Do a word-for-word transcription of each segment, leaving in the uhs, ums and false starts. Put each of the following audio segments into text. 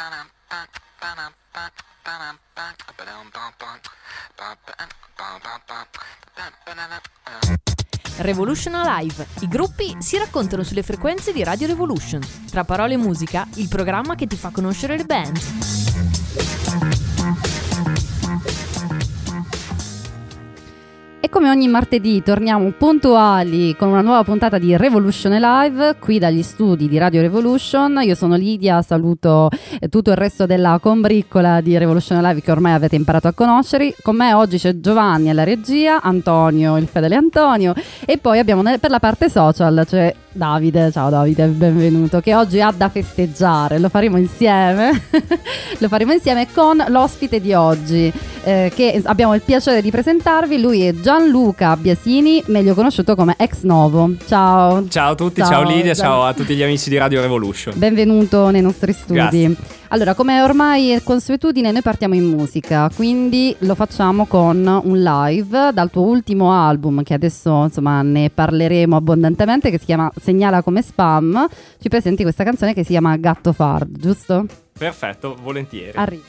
Revolution Live. I gruppi si raccontano sulle frequenze di Radio Revolution. Tra parole e musica, il programma che ti fa conoscere le band. E come ogni martedì torniamo puntuali con una nuova puntata di Revolution Live qui dagli studi di Radio Revolution. Io sono Lidia, saluto tutto il resto della combriccola di Revolution Live che ormai avete imparato a conoscere. Con me oggi c'è Giovanni alla regia, Antonio, il fedele Antonio, e poi abbiamo per la parte social c'è Davide. Ciao Davide, benvenuto, che oggi ha da festeggiare. Lo faremo insieme lo faremo insieme con l'ospite di oggi, eh, che abbiamo il piacere di presentarvi. Lui è Gianluca Biasini, meglio conosciuto come Ex Novo. Ciao. Ciao a tutti, ciao, ciao Lidia, Gian... ciao a tutti gli amici di Radio Revolution. Benvenuto nei nostri studi. Grazie. Allora, come ormai è consuetudine, noi partiamo in musica, quindi lo facciamo con un live dal tuo ultimo album, che adesso insomma ne parleremo abbondantemente, che si chiama Segnala come spam. Ci presenti questa canzone che si chiama Gatto Fard, giusto? Perfetto, volentieri. Arriva.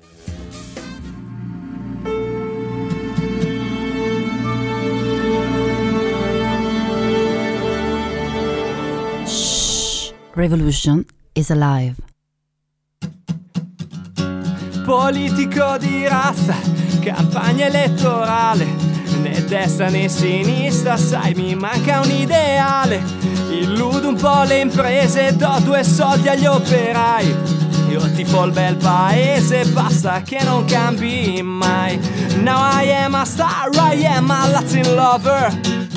Shh, Revolution is alive. Politico di razza, campagna elettorale, né destra né sinistra, sai mi manca un ideale. Illudo un po' le imprese, do due soldi agli operai. Io tifo il bel paese, basta che non cambi mai. Now I am a star, I am a Latin lover.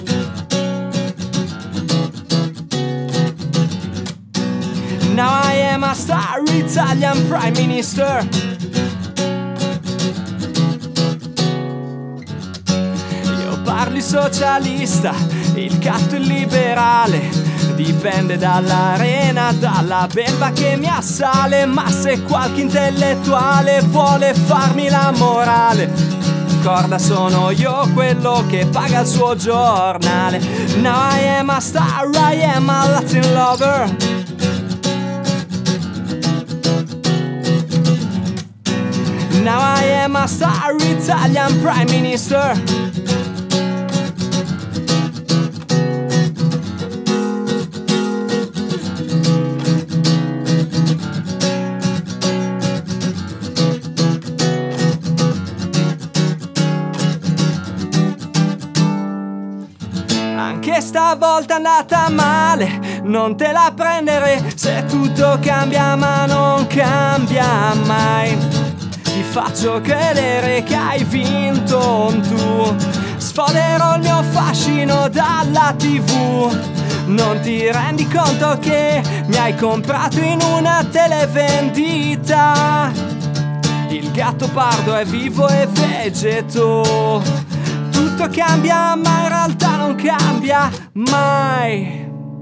Now I am a star, Italian Prime Minister. Parli socialista, il gatto è liberale, dipende dall'arena, dalla belva che mi assale. Ma se qualche intellettuale vuole farmi la morale, ricorda sono io quello che paga il suo giornale. Now I am a star, I am a Latin lover. Now I am a star, Italian Prime Minister. Anche stavolta è andata male, non te la prendere se tutto cambia ma non cambia mai. Ti faccio credere che hai vinto tu, sfoderò il mio fascino dalla tivù. Non ti rendi conto che mi hai comprato in una televendita. Il gatto pardo è vivo e vegeto. Tutto cambia ma in realtà non cambia mai.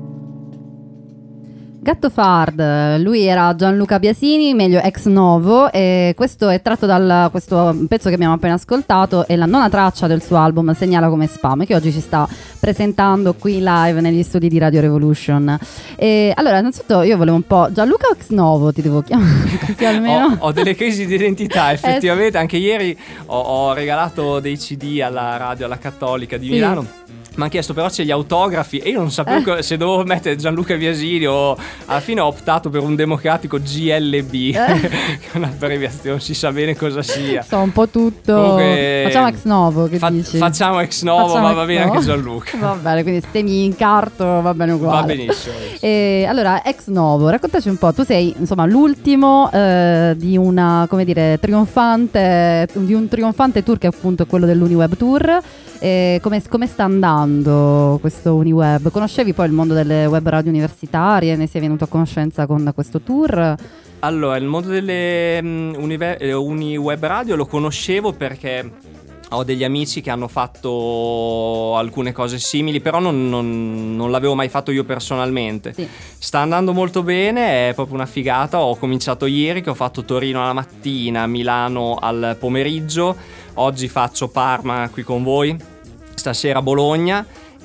Gatto Fard, lui era Gianluca Biasini, meglio Ex Novo, e questo è tratto da questo pezzo che abbiamo appena ascoltato, è la nona traccia del suo album Segnala come spam, che oggi ci sta presentando qui live negli studi di Radio Revolution. E allora, innanzitutto io volevo un po', Gianluca o Ex Novo ti devo chiamare, così almeno. Ho, ho delle crisi di identità, effettivamente. Anche ieri ho, ho regalato dei C D alla radio, alla Cattolica di sì. Milano. Mi hanno chiesto però c'è gli autografi e io non sapevo eh. se dovevo mettere Gianluca Biasini o alla fine ho optato per un democratico G L B, eh. che è un'abbreviazione, si sa bene cosa sia. So un po' tutto. Comunque, facciamo Ex Novo, che fa- dici? Facciamo Ex Novo, facciamo ma va bene novo. Anche Gianluca. Va bene, quindi se mi incarto va bene uguale. Va benissimo. E allora, Ex Novo, raccontaci un po', tu sei insomma l'ultimo eh, di una, come dire, trionfante, di un trionfante tour che è appunto quello dell'Uniweb Tour. Eh, come, come sta andando questo Uniweb? Conoscevi poi il mondo delle web radio universitarie? Ne sei venuto a conoscenza con questo tour? Allora, il mondo delle um, univer- Uniweb radio lo conoscevo perché ho degli amici che hanno fatto alcune cose simili, però non, non, non l'avevo mai fatto io personalmente. Sì. Sta andando molto bene, è proprio una figata. Ho cominciato ieri che ho fatto Torino alla mattina, Milano al pomeriggio. Oggi faccio Parma qui con voi, stasera Bologna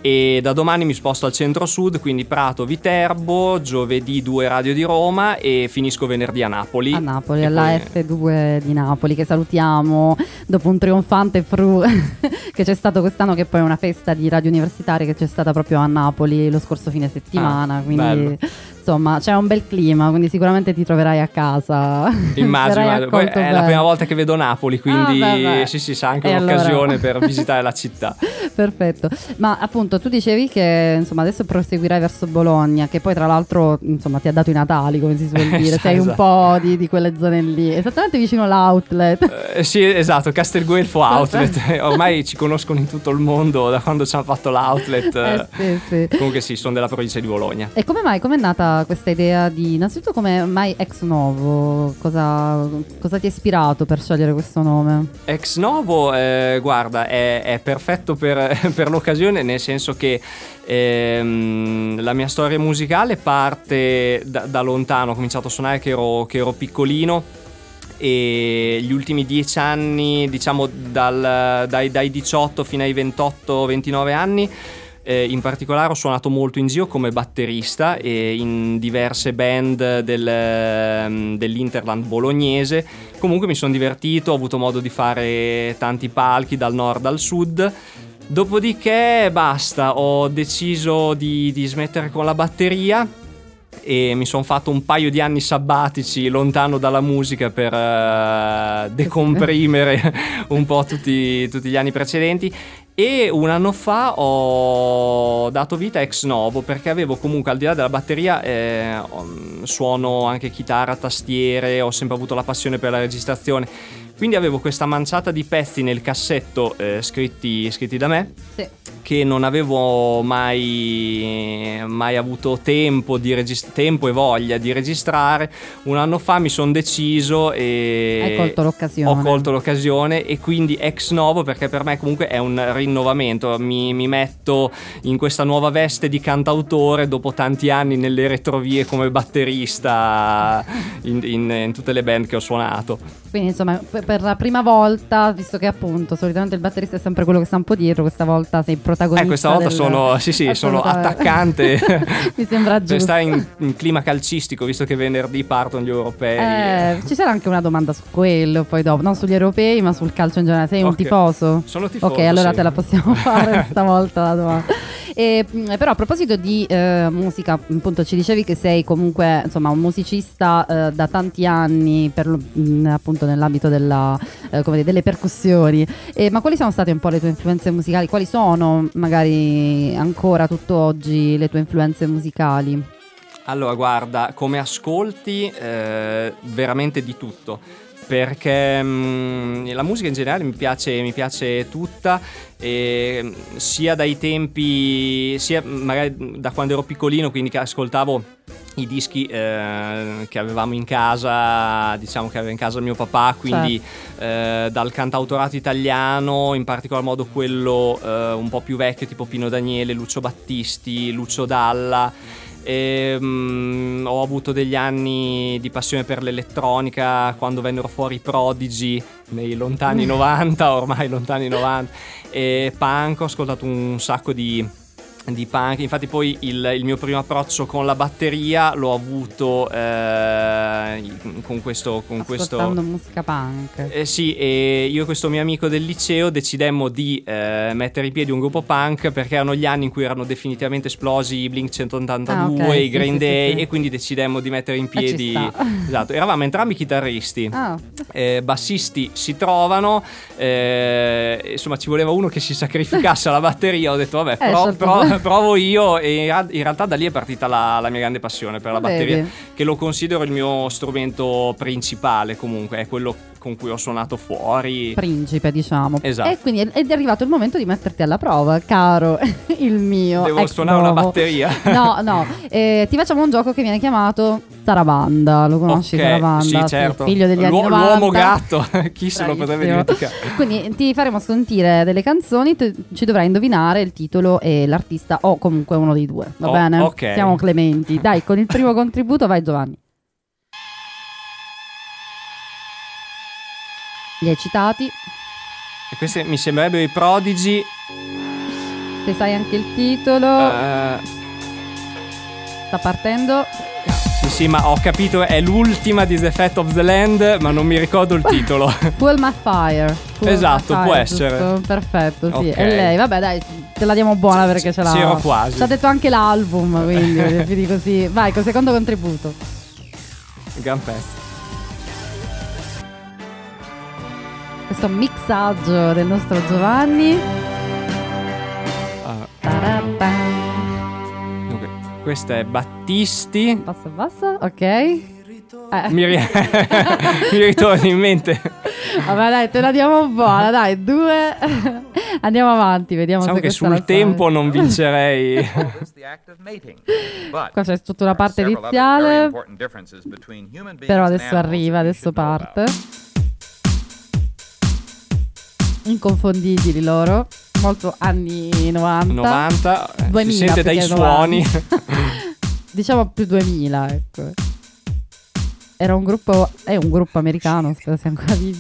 e da domani mi sposto al centro-sud, quindi Prato, Viterbo, giovedì due Radio di Roma e finisco venerdì a Napoli. A Napoli, e alla poi... F due di Napoli, che salutiamo dopo un trionfante Fru che c'è stato quest'anno, che poi è una festa di radio universitaria che c'è stata proprio a Napoli lo scorso fine settimana, ah, quindi bello. Insomma c'è un bel clima, quindi sicuramente ti troverai a casa. Immagino, poi è la prima volta che vedo Napoli, quindi ah, sì sì, sa anche e un'occasione allora... per visitare la città. Perfetto, ma appunto tu dicevi che insomma adesso proseguirai verso Bologna, che poi tra l'altro insomma ti ha dato i Natali, come si suol dire, esatto, sei un po' di, di quelle zone lì, esattamente vicino all'outlet. Eh, sì, esatto, Castelguelfo Outlet, ormai ci conoscono in tutto il mondo da quando ci hanno fatto l'outlet. Eh, sì, sì. Comunque sì, sono della provincia di Bologna. E come mai, com'è nata questa idea di, innanzitutto come mai Ex Novo, cosa, cosa ti ha ispirato per scegliere questo nome? Ex Novo, eh, guarda, è, è perfetto per, per l'occasione, nel senso che ehm, la mia storia musicale parte da, da lontano. Ho cominciato a suonare che ero, che ero piccolino, e gli ultimi dieci anni, diciamo dal, dai, dai diciotto fino ai ventotto ventinove anni, Eh, in particolare ho suonato molto in giro come batterista e in diverse band del, dell'Interland bolognese. Comunque mi sono divertito, ho avuto modo di fare tanti palchi dal nord al sud. Dopodiché basta, ho deciso di, di smettere con la batteria e mi sono fatto un paio di anni sabbatici lontano dalla musica per uh, decomprimere un po' tutti, tutti gli anni precedenti. E un anno fa ho dato vita a Ex Novo, perché avevo comunque, al di là della batteria, eh, suono anche chitarra, tastiere, ho sempre avuto la passione per la registrazione, quindi avevo questa manciata di pezzi nel cassetto eh, scritti, scritti da me, sì, che non avevo mai, mai avuto tempo, di regist- tempo e voglia di registrare. Un anno fa mi sono deciso e hai colto l'occasione. ho colto l'occasione e quindi Ex Novo, perché per me comunque è un rinnovamento, mi, mi metto in questa nuova veste di cantautore dopo tanti anni nelle retrovie come batterista in, in, in tutte le band che ho suonato. Quindi insomma per la prima volta, visto che appunto solitamente il batterista è sempre quello che sta un po' dietro, questa volta sei protagonista. Eh, questa volta del... sono sì sì sono attaccante. Mi sembra giusto. Sta in, in clima calcistico, visto che venerdì partono gli europei. Eh, ci sarà anche una domanda su quello poi dopo, non sugli europei ma sul calcio in generale. Sei okay. un tifoso? Sono tifoso. Ok, allora sì. te la possiamo fare stavolta la domanda. E, però a proposito di eh, musica, appunto ci dicevi che sei comunque insomma un musicista eh, da tanti anni per lo, mh, appunto nell'ambito della, eh, come dire, delle percussioni, eh, ma quali sono state un po' le tue influenze musicali? Quali sono magari ancora tutt'oggi le tue influenze musicali? Allora guarda, come ascolti eh, veramente di tutto, perché mh, la musica in generale mi piace, mi piace tutta, e, sia dai tempi, sia magari da quando ero piccolino, quindi che ascoltavo i dischi eh, che avevamo in casa, diciamo che aveva in casa mio papà, quindi certo. eh, dal cantautorato italiano, in particolar modo quello eh, un po' più vecchio, tipo Pino Daniele, Lucio Battisti, Lucio Dalla. E, um, ho avuto degli anni di passione per l'elettronica quando vennero fuori i Prodigy nei lontani novanta, ormai lontani novanta, e punk, ho ascoltato un sacco di di punk. Infatti poi il, il mio primo approccio con la batteria l'ho avuto eh, con questo con ascoltando questo musica punk. Eh, sì, e io e questo mio amico del liceo decidemmo di eh, mettere in piedi un gruppo punk, perché erano gli anni in cui erano definitivamente esplosi i Blink centottantadue, ah, okay, i Green sì, Day, sì, sì. E quindi decidemmo di mettere in piedi, esatto, eravamo entrambi chitarristi, ah. eh, bassisti si trovano, eh, insomma ci voleva uno che si sacrificasse alla batteria. Ho detto vabbè, eh, pro, certo. pro, provo io, e in realtà da lì è partita la, la mia grande passione per la Vedi. batteria, che lo considero il mio strumento principale, comunque è quello con cui ho suonato fuori, principe diciamo. Esatto. E quindi è arrivato il momento di metterti alla prova, caro il mio devo ex suonare novo. una batteria. No no eh, ti facciamo un gioco che viene chiamato Sarabanda. Lo conosci? Okay, Sarabanda? sì, certo. Sì, figlio degli L'u- anni novanta, l'uomo gatto. Chi se lo potrebbe dimenticare. Quindi ti faremo sentire delle canzoni, tu ci dovrai indovinare il titolo e l'artista, o comunque uno dei due, va oh, bene? Ok. Siamo clementi. Dai, con il primo contributo vai Giovanni. Li hai citati. E questi mi sembrerebbero i Prodigy. Se sai anche il titolo. Uh, Sta partendo. sì, sì, ma ho capito, è l'ultima di The Fate of the Land, ma non mi ricordo il titolo. Fuel My Fire. Fuel Esatto, My Fire, può essere. giusto? Perfetto, sì. Ok. È lei. Vabbè, dai, te la diamo buona perché ce l'ha. Sì, ero quasi. Ci ha detto anche l'album, quindi quindi così. Vai, col secondo contributo. Gran pezzo. Questo mixaggio del nostro Giovanni. Ah, Tarapam. dunque, questa è Battisti. Bassa, bassa, ok. Eh. Mi, ri- mi ritorna in mente. Vabbè, dai, te la diamo buona, dai, due. Andiamo avanti, vediamo Diciamo se che questa sul la tempo sai. non vincerei. Qua c'è tutta una parte iniziale, però adesso arriva, adesso parte. Inconfondibili loro, molto anni novanta. novanta, duemila, si sente dai perché suoni. Diciamo più duemila, ecco. Era un gruppo, è un gruppo americano, spero sia ancora vivo.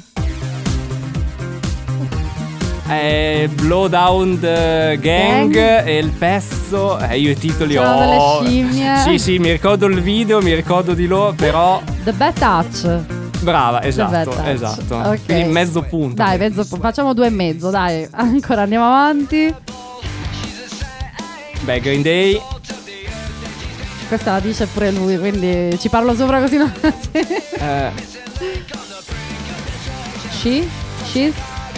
È Blow Down the Gang, Gang. e il pezzo, eh, io i titoli C'erano ho. delle scimmie. Sì, sì, mi ricordo il video, mi ricordo di loro, però The Bad Touch. brava, The esatto, Bad Touch. esatto. Ok. Quindi mezzo punto. Dai, mezzo punto. Facciamo due e mezzo, dai. Ancora andiamo avanti. Beh, Green Day. Questa la dice pure lui, quindi ci parlo sopra così non. eh, She? She's?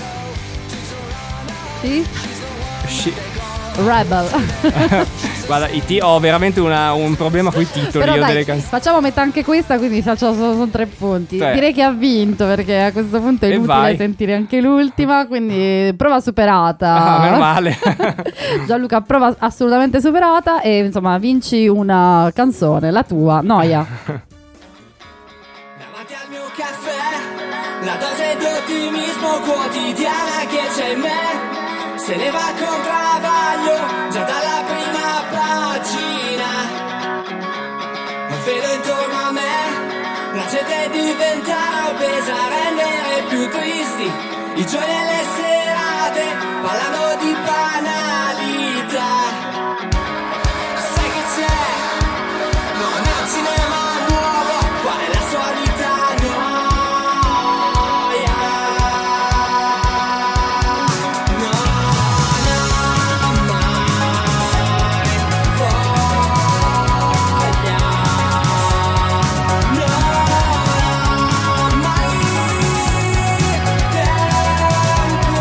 She's? sci- Rebel. Guarda, i ti- ho veramente una- un problema con i titoli Però io dai, delle canzoni. facciamo metà anche questa, quindi faccio solo sono tre punti. Tre. Direi che ha vinto, perché a questo punto è E inutile vai. sentire anche l'ultima, quindi prova superata. Ah, meno male. Gianluca, prova assolutamente superata e insomma vinci una canzone, la tua, Noia. Davanti al mio caffè, la dose di ottimismo quotidiana che c'è in me se ne va con travaglio già dalla prima pagina. Vedo intorno a me la gente diventare obesa, rendere più tristi i giorni e le serate, parlando di banalità. Sai che c'è? Non è un cinema nuovo, qual è la solita noia? No, no, mai voglia. No, mai tempo.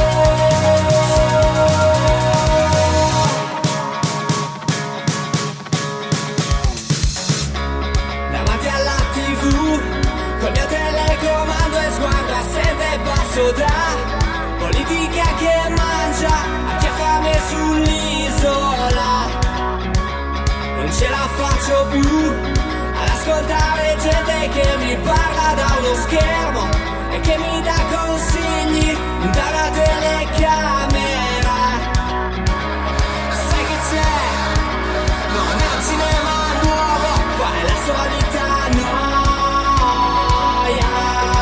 Davanti alla tivù, col mio telecomando e sguardo assente passo da politica che mangia a chi ha fame sull'isola. Non ce la faccio più ad ascoltare gente che mi parla da uno schermo e che mi dà consigli da una telecamera. Sai che c'è? Non è un cinema nuovo, qual è la solita noia?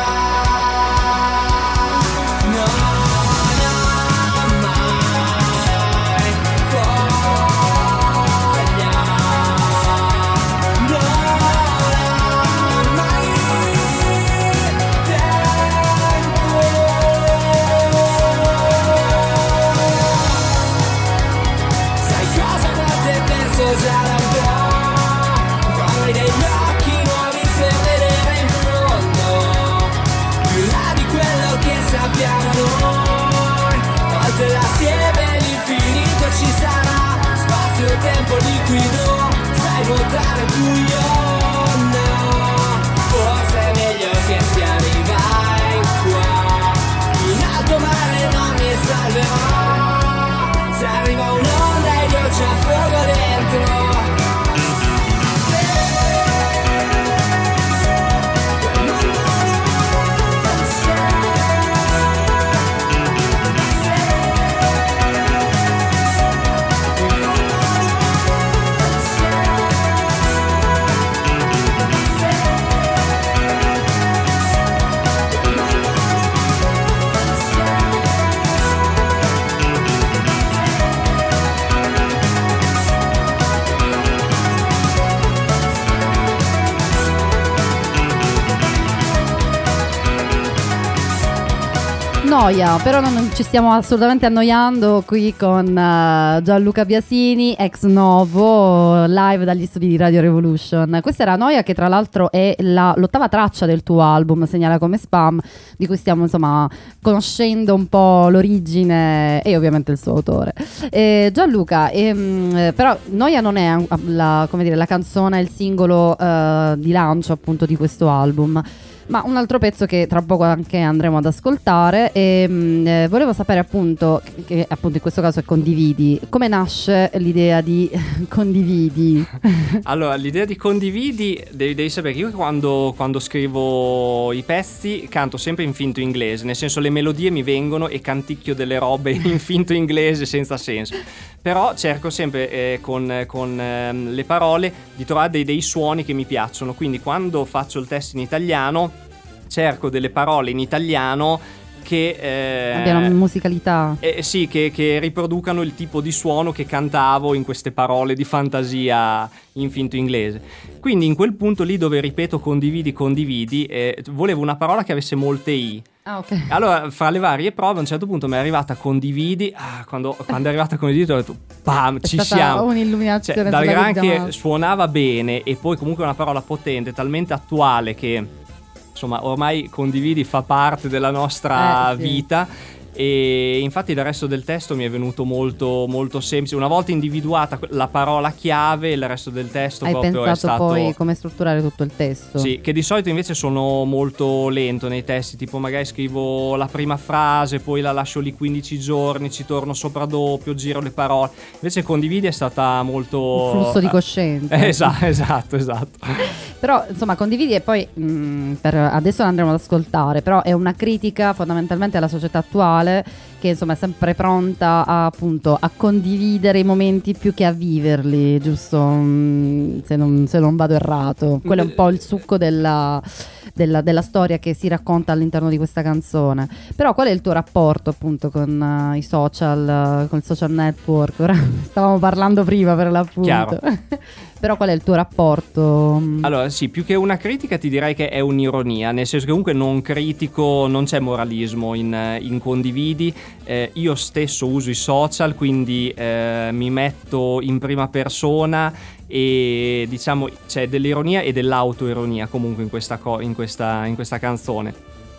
No, no, mai voglia. No, no, mai tempo. Sai cosa notte penso già da un po'? Vorrei degli occhi nuovi per vedere in fondo, più là di quello che sappiamo noi. Oltre la siepe e l'infinito ci sarà spazio e tempo liquido. Sai nuotare tu, io no. Forse è meglio che si arriva in qua. In alto mare non mi salverò. Se arriva un'onda e io ci affogo dentro. Quel mondo non c'è. In fondo non c'è. Noia, però non ci stiamo assolutamente annoiando qui con uh, Gianluca Biasini, ex Novo, live dagli studi di Radio Revolution. Questa era Noia, che tra l'altro è la, l'ottava traccia del tuo album Segnala come spam, di cui stiamo insomma conoscendo un po' l'origine e ovviamente il suo autore. E Gianluca, ehm, però Noia non è la, come dire, la canzone, il singolo uh, di lancio appunto di questo album, ma un altro pezzo che tra poco anche andremo ad ascoltare. E mh, eh, volevo sapere appunto che, che appunto in questo caso è Condividi. Come nasce l'idea di Condividi? Allora, l'idea di Condividi, devi, devi sapere che io quando, quando scrivo i pezzi canto sempre in finto inglese, nel senso le melodie mi vengono e canticchio delle robe in finto inglese senza senso. Però cerco sempre eh, con, con eh, le parole di trovare dei, dei suoni che mi piacciono. Quindi quando faccio il testo in italiano cerco delle parole in italiano che eh, abbiano musicalità. Eh, sì, che, che riproducano il tipo di suono che cantavo in queste parole di fantasia in finto inglese. Quindi in quel punto lì dove ripeto condividi, condividi, eh, volevo una parola che avesse molte i. Ah, ok. Allora, fra le varie prove, a un certo punto mi è arrivata condividi. Ah, quando, quando è arrivata condividi, ho detto, bam, è ci stata siamo. Un'illuminazione. Cioè, dal gran che chiamata. suonava bene e poi comunque è una parola potente, talmente attuale che, insomma, ormai condividi fa parte della nostra eh, sì. vita. E infatti il resto del testo mi è venuto molto molto semplice. Una volta individuata la parola chiave, il resto del testo hai proprio pensato è stato poi come strutturare tutto il testo. Sì, che di solito invece sono molto lento nei testi, tipo magari scrivo la prima frase, poi la lascio lì quindici giorni, ci torno sopra doppio, giro le parole. Invece Condividi è stata molto un flusso di coscienza. eh, esatto, esatto, esatto. Però insomma Condividi e poi mh, per adesso l'andremo ad ascoltare, però è una critica fondamentalmente alla società attuale, che insomma è sempre pronta a, appunto a condividere i momenti più che a viverli, giusto? Mm, se, non, se non vado errato, quello è un po' il succo della, della, della storia che si racconta all'interno di questa canzone. Però qual è il tuo rapporto appunto con uh, i social, uh, con il social network? Ora stavamo parlando prima per l'appunto. Però qual è il tuo rapporto? Allora sì, più che una critica ti direi che è un'ironia, nel senso che comunque non critico, non c'è moralismo in, in Condividi. Eh, io stesso uso i social, quindi eh, mi metto in prima persona e diciamo c'è dell'ironia e dell'autoironia comunque in questa, co- in questa, in questa canzone.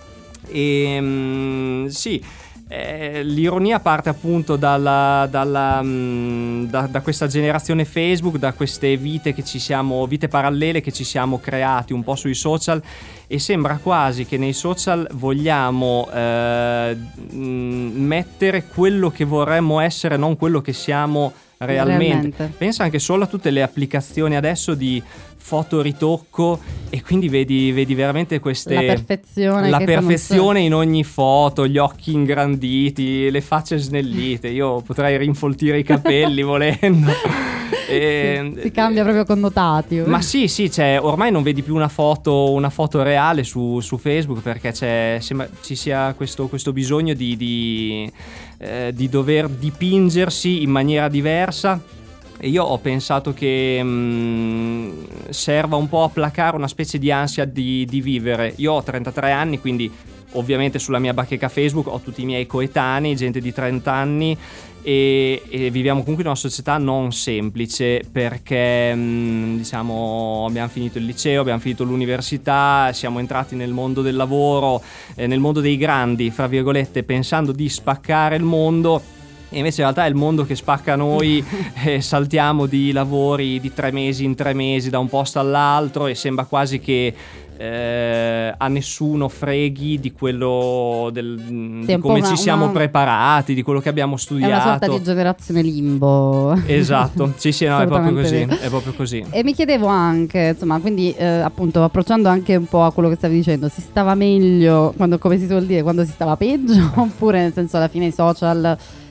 E mh, sì, Eh, l'ironia parte appunto dalla, dalla, mh, da, da questa generazione Facebook, da queste vite che ci siamo, vite parallele che ci siamo creati un po' sui social, e sembra quasi che nei social vogliamo eh, mh, mettere quello che vorremmo essere, non quello che siamo realmente. realmente. Pensa anche solo a tutte le applicazioni adesso di fotoritocco, e quindi vedi, vedi veramente queste la perfezione, la che perfezione in ogni foto, gli occhi ingranditi, le facce snellite. Io potrei rinfoltire i capelli volendo. E, si, si cambia proprio connotati. Ma sì, sì, cioè, ormai non vedi più una foto, una foto reale su, su Facebook, perché c'è, sembra ci sia questo, questo bisogno di, di, eh, di dover dipingersi in maniera diversa. E io ho pensato che mh, serva un po' a placare una specie di ansia di, di vivere. Io ho trentatré anni, quindi ovviamente sulla mia bacheca Facebook ho tutti i miei coetanei, gente di trenta anni, e, e viviamo comunque in una società non semplice, perché mh, diciamo abbiamo finito il liceo, abbiamo finito l'università, siamo entrati nel mondo del lavoro, eh, nel mondo dei grandi, fra virgolette, pensando di spaccare il mondo. E invece in realtà è il mondo che spacca noi. E saltiamo di lavori di tre mesi in tre mesi da un posto all'altro, e sembra quasi che eh, a nessuno freghi di quello del, sì, di come una, ci siamo una, preparati, di quello che abbiamo studiato. È una sorta di generazione limbo. Esatto, sì sì, no, è proprio così, è proprio così. E mi chiedevo anche, insomma, quindi eh, appunto approcciando anche un po' a quello che stavi dicendo, si stava meglio quando, come si suol dire, quando si stava peggio, oppure nel senso alla fine i social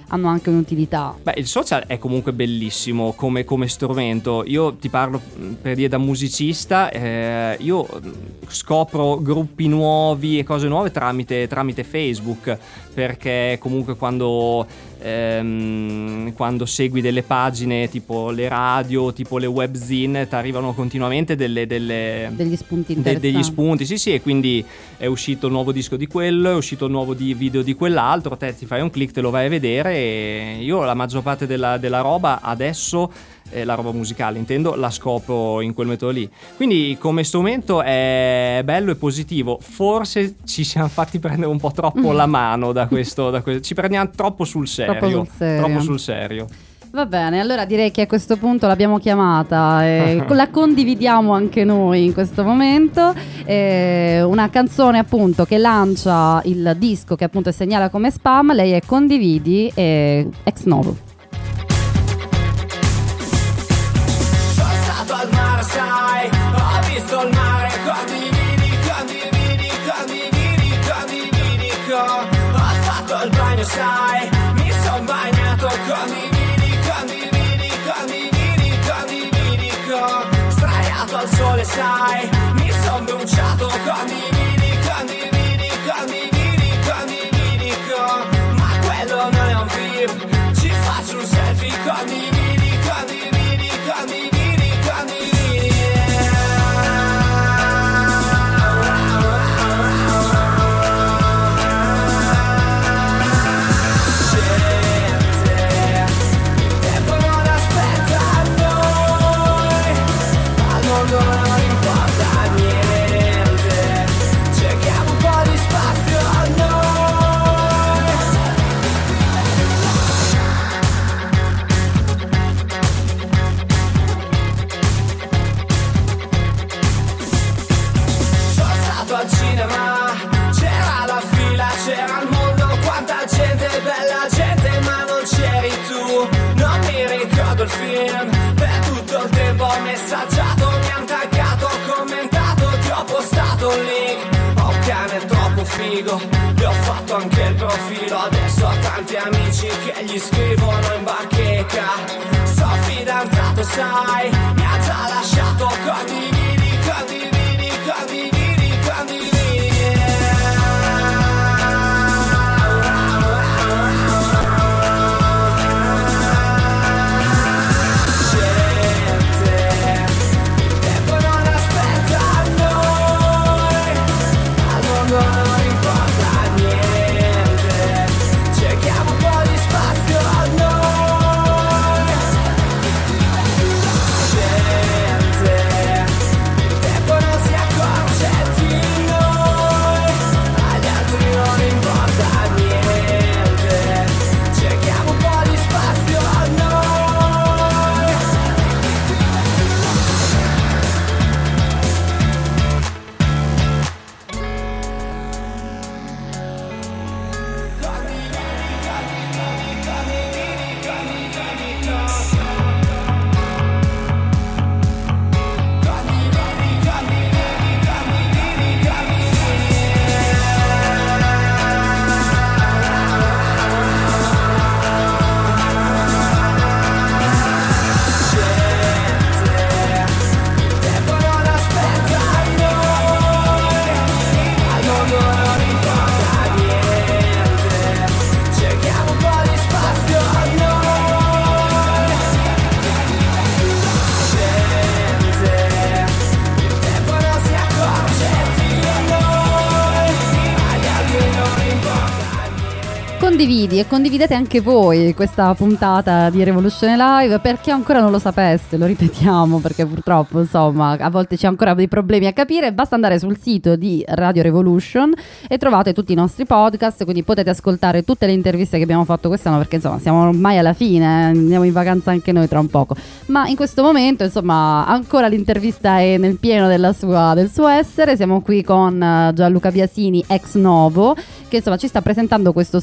hanno anche un'utilità. Beh, il social è comunque bellissimo come, come strumento. Io ti parlo per dire da musicista, eh, io scopro gruppi nuovi e cose nuove tramite, tramite Facebook, perché comunque quando ehm, quando segui delle pagine tipo le radio, tipo le webzine, ti arrivano continuamente delle, delle degli spunti de, interessanti. degli spunti, sì sì, e quindi è uscito il nuovo disco di quello, è uscito il nuovo di video di quell'altro, te ti fai un click, te lo vai a vedere, e io la maggior parte della, della roba adesso, eh, la roba musicale intendo, la scopro in quel metodo lì. Quindi come strumento è bello e positivo. Forse ci siamo fatti prendere un po' troppo la mano da questo, da questo. Ci prendiamo troppo sul serio, Troppo sul serio. Troppo sul serio. Va bene, allora direi che a questo punto l'abbiamo chiamata e la condividiamo anche noi in questo momento. Eh, una canzone appunto che lancia il disco che appunto segnala come Spam. Lei è Condividi e Ex Novo. Sono stato al mare, sai, ho visto il mare. Condividi, condividi, condividi, condividi con. Ho fatto il bagno, sai, mi son bagnato. Condividi, condividi, condividi, condividi con. Straiato al sole, sai, mi son bruciato. Condividi, condividi, condividi, condividi con. Ma quello non è un film, ci faccio un selfie. Condividi, condividi, condividi, condividi. Film. Per tutto il tempo ho messaggiato, mi han taggato, ho commentato, ti ho postato un link. Ho un cane troppo figo, gli ho fatto anche il profilo. Adesso ho tanti amici che gli scrivono in bacheca. Sto fidanzato, sai, mi ha già lasciato. Condividi, condividi, condividi, condividi. Condividi e condividete anche voi questa puntata di Revolution Live, perché ancora non lo sapeste, lo ripetiamo perché purtroppo insomma a volte c'è ancora dei problemi a capire. Basta andare sul sito di Radio Revolution e trovate tutti i nostri podcast, quindi potete ascoltare tutte le interviste che abbiamo fatto quest'anno, perché insomma siamo ormai alla fine, eh, andiamo in vacanza anche noi tra un poco, ma in questo momento insomma ancora l'intervista è nel pieno della sua, del suo essere. Siamo qui con uh, Gianluca Biasini ex Novo, che insomma ci sta presentando questo suo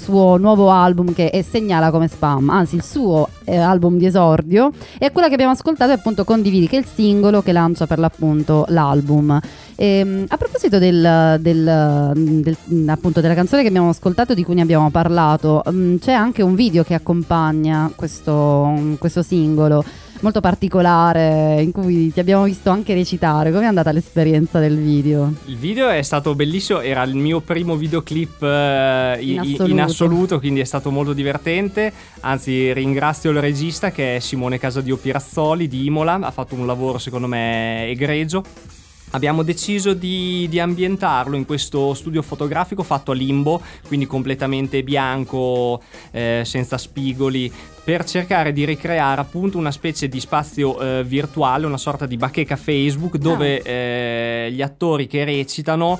nuovo album che è segnala come spam, anzi il suo eh, album di esordio, e quella che abbiamo ascoltato è appunto Condividi, che è il singolo che lancia per l'appunto l'album. E, a proposito del, del, del, appunto della canzone che abbiamo ascoltato, di cui ne abbiamo parlato, mh, c'è anche un video che accompagna questo, questo singolo molto particolare, in cui ti abbiamo visto anche recitare. Com'è andata l'esperienza del video? Il video è stato bellissimo, era il mio primo videoclip eh, in, in, assoluto. in assoluto, quindi è stato molto divertente. Anzi, ringrazio il regista, che è Simone Casadio Pirazzoli di Imola, ha fatto un lavoro secondo me egregio. Abbiamo deciso di, di ambientarlo in questo studio fotografico fatto a limbo, quindi completamente bianco, eh, senza spigoli, per cercare di ricreare appunto una specie di spazio eh, virtuale, una sorta di bacheca Facebook, dove ah. eh, gli attori che recitano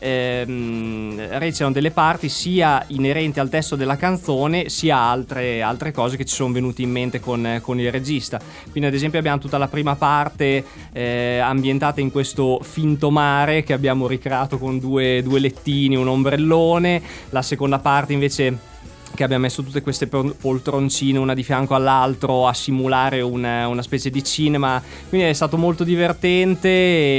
ehm, recitano delle parti sia inerenti al testo della canzone, sia altre, altre cose che ci sono venute in mente con, con il regista. Quindi ad esempio abbiamo tutta la prima parte eh, ambientata in questo finto mare che abbiamo ricreato con due, due lettini, un ombrellone. La seconda parte invece, che abbiamo messo tutte queste poltroncine una di fianco all'altro a simulare una, una specie di cinema, quindi è stato molto divertente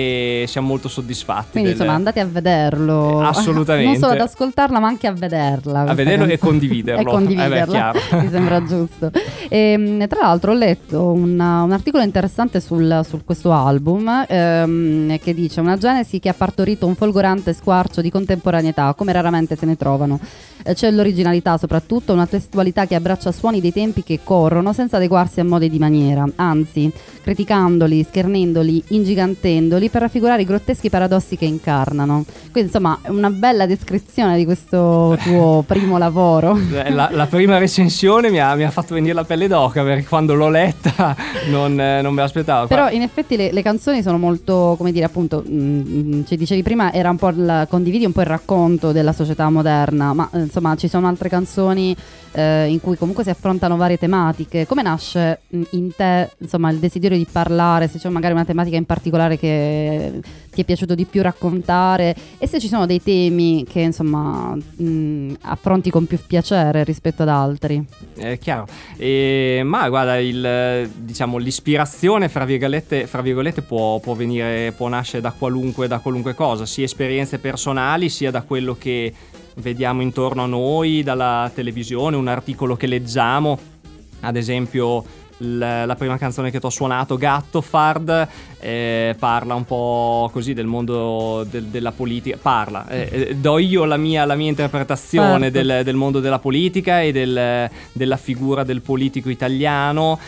e siamo molto soddisfatti. Quindi del... insomma andate a vederlo, assolutamente, non solo ad ascoltarla ma anche a vederla, a vederlo canzone. e condividerlo, e condividerla. Eh beh, mi sembra giusto. E, tra l'altro ho letto una, un articolo interessante sul, su questo album ehm, che dice: una genesi che ha partorito un folgorante squarcio di contemporaneità come raramente se ne trovano. Eh, c'è l'originalità, soprattutto una testualità che abbraccia suoni dei tempi che corrono senza adeguarsi a modi di maniera, anzi criticandoli, schernendoli, ingigantendoli per raffigurare i grotteschi paradossi che incarnano. Quindi insomma è una bella descrizione di questo tuo primo lavoro. La, la prima recensione mi ha, mi ha fatto venire la pelle d'oca, perché quando l'ho letta non, eh, non me l'aspettavo. Però in effetti le, le canzoni sono molto, come dire, appunto, mh, ci dicevi prima, era un po' il, condividi un po' il racconto della società moderna, ma eh, insomma ci sono altre canzoni eh, in cui comunque si affrontano varie tematiche. Come nasce mh, in te insomma il desiderio di parlare, se c'è magari una tematica in particolare che ti è piaciuto di più raccontare, e se ci sono dei temi che insomma mh, affronti con più piacere rispetto ad altri? È chiaro. E, ma guarda, il, diciamo, l'ispirazione fra virgolette, fra virgolette può, può venire, può nascere da qualunque, da qualunque cosa, sia esperienze personali, sia da quello che vediamo intorno a noi, dalla televisione, un articolo che leggiamo. Ad esempio la, la prima canzone che ti ho suonato, Gattofard, eh, parla un po' così del mondo del, della politica, parla, eh, do io la mia, la mia interpretazione certo. del, del mondo della politica e del, della figura del politico italiano,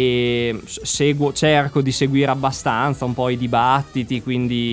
e seguo, cerco di seguire abbastanza un po' i dibattiti,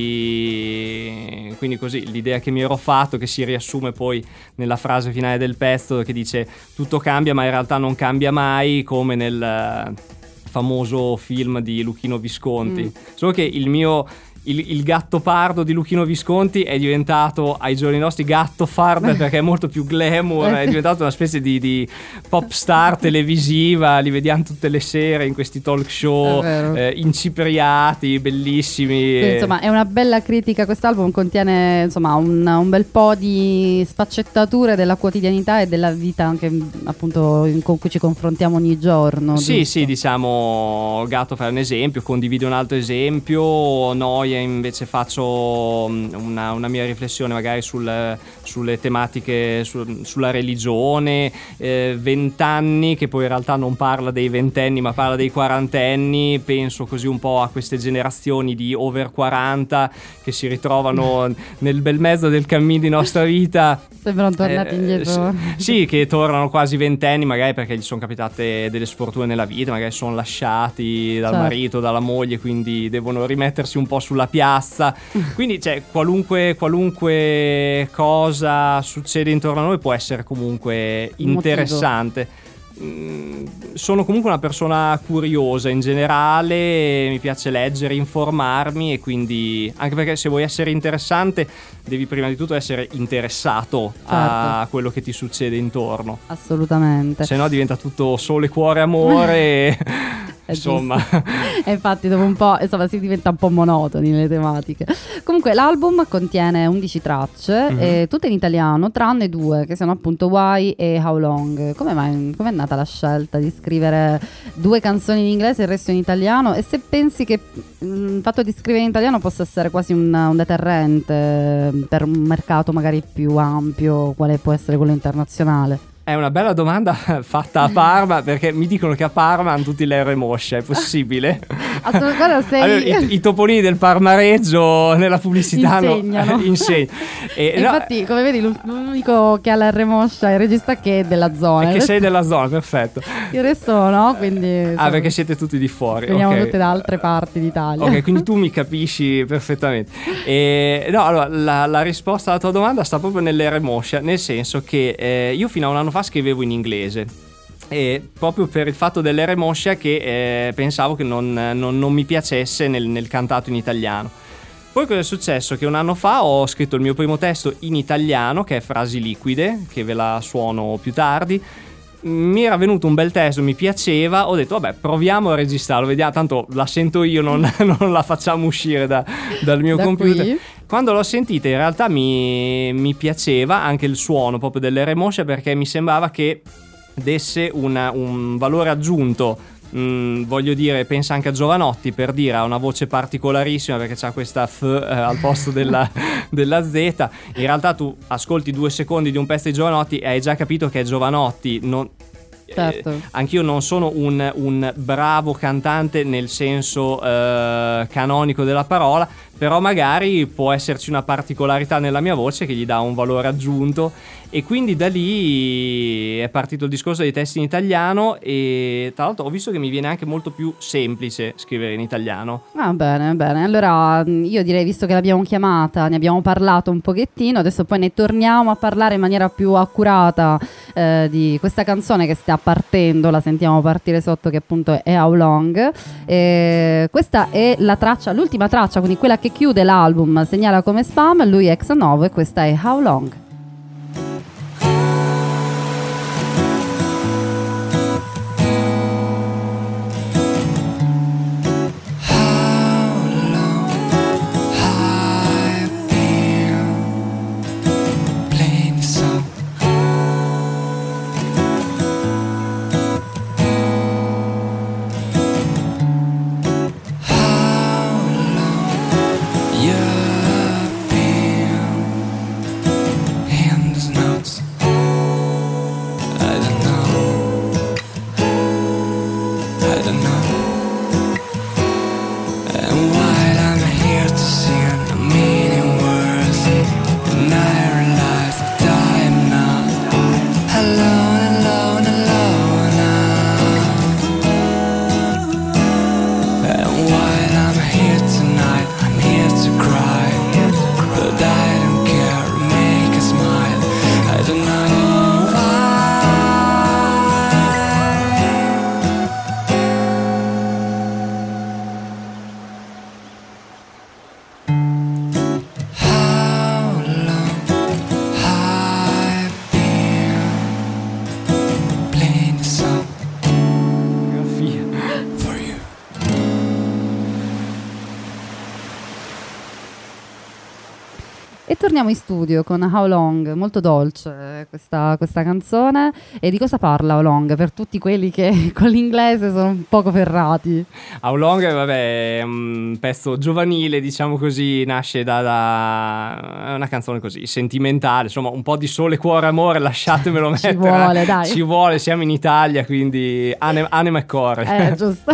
quindi, quindi così l'idea che mi ero fatto, che si riassume poi nella frase finale del pezzo che dice tutto cambia ma in realtà non cambia mai, come nel famoso film di Luchino Visconti. Mm. Solo che il mio il, il gatto pardo di Luchino Visconti è diventato ai giorni nostri Gattofard, perché è molto più glamour, è diventato una specie di, di pop star televisiva, li vediamo tutte le sere in questi talk show eh, incipriati, bellissimi. Quindi, insomma è una bella critica, quest'album contiene insomma un, un bel po' di sfaccettature della quotidianità e della vita anche appunto con cui ci confrontiamo ogni giorno. Sì, giusto? sì, diciamo Gattofard è un esempio, condivido un altro esempio, Noia invece faccio una, una mia riflessione magari sul, sulle tematiche, su, sulla religione. eh, Vent'anni, che poi in realtà non parla dei ventenni ma parla dei quarantenni, penso così un po' a queste generazioni di over quaranta che si ritrovano nel bel mezzo del cammin di nostra vita. Sembrano tornati eh, indietro. Sì, che tornano quasi ventenni magari perché gli sono capitate delle sfortune nella vita, magari sono lasciati dal certo. marito, dalla moglie, quindi devono rimettersi un po' sulla piazza. Quindi cioè qualunque, qualunque cosa succede intorno a noi può essere comunque interessante. Sono comunque una persona curiosa in generale, mi piace leggere, informarmi, e quindi anche perché se vuoi essere interessante devi prima di tutto essere interessato certo. a quello che ti succede intorno. Assolutamente. Se no diventa tutto sole, cuore, amore. insomma. E infatti dopo un po', insomma, si diventa un po' monotoni le tematiche. Comunque l'album contiene undici tracce, mm-hmm. e tutte in italiano, tranne due che sono appunto Why e How Long. Come mai, come è nata la scelta di scrivere due canzoni in inglese e il resto in italiano? E se pensi che mh, il fatto di scrivere in italiano possa essere quasi un, un deterrente per un mercato magari più ampio, quale può essere quello internazionale? È una bella domanda fatta a Parma, perché mi dicono che a Parma hanno tutti l'R moscia, è possibile? Assolutamente, sei... allora, i, i topolini del Parmareggio nella pubblicità insegnano. No, insegn- e, e no, infatti, come vedi, l'unico che ha la R moscia è il regista che è della zona. Che resto... sei della zona, perfetto. Il resto no, quindi... Ah, insomma, perché siete tutti di fuori. Veniamo okay. tutte da altre parti d'Italia. Ok, quindi tu mi capisci perfettamente. E, no, allora, la, la risposta alla tua domanda sta proprio nell'R moscia, nel senso che eh, io fino a un anno fa scrivevo in inglese, e proprio per il fatto dell'R moscia che eh, pensavo che non, non, non mi piacesse nel, nel cantato in italiano. Poi cosa è successo? Che un anno fa ho scritto il mio primo testo in italiano, che è Frasi liquide, che ve la suono più tardi. Mi era venuto un bel testo, mi piaceva, ho detto vabbè, proviamo a registrarlo, vediamo, tanto la sento io, non, non la facciamo uscire da, dal mio da computer. Qui. Quando l'ho sentita in realtà mi, mi piaceva anche il suono proprio dell'R moscia, perché mi sembrava che desse una, un valore aggiunto. Mm, voglio dire, pensa anche a Giovanotti, per dire, ha una voce particolarissima perché c'ha questa F eh, al posto della, della Z. In realtà tu ascolti due secondi di un pezzo di Giovanotti e hai già capito che è Giovanotti. Non, certo. eh, anch'io non sono un, un bravo cantante nel senso eh, canonico della parola, però magari può esserci una particolarità nella mia voce che gli dà un valore aggiunto, e quindi da lì è partito il discorso dei testi in italiano, e tra l'altro ho visto che mi viene anche molto più semplice scrivere in italiano. Ah, bene, bene. Allora io direi, visto che l'abbiamo chiamata, ne abbiamo parlato un pochettino, adesso poi ne torniamo a parlare in maniera più accurata eh, di questa canzone che sta partendo, la sentiamo partire sotto, che appunto è How Long. E questa è la traccia, l'ultima traccia, quindi quella che chiude l'album, segnala come Spam, lui è Xanovo e questa è How Long. Torniamo in studio con How Long, molto dolce questa, questa canzone. E di cosa parla How Long per tutti quelli che con l'inglese sono un poco ferrati? How Long, vabbè, è un pezzo giovanile, diciamo così, nasce da, da è una canzone così sentimentale, insomma, un po' di sole, cuore, amore, lasciatemelo mettere. Ci vuole, dai. Ci vuole, siamo in Italia, quindi anima, anima e cuore. Eh, giusto.